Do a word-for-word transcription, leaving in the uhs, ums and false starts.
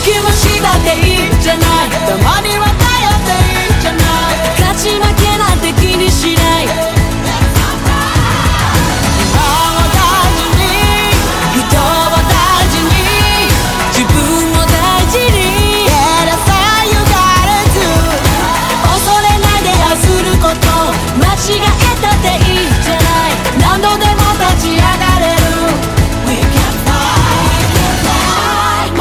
気もしたっていいじゃない、たまには頼っていいじゃない、勝ち負けなんて気にしない、今を大事に人を大事に自分を大事に Yes I you got it too 恐れないで愛すること間違え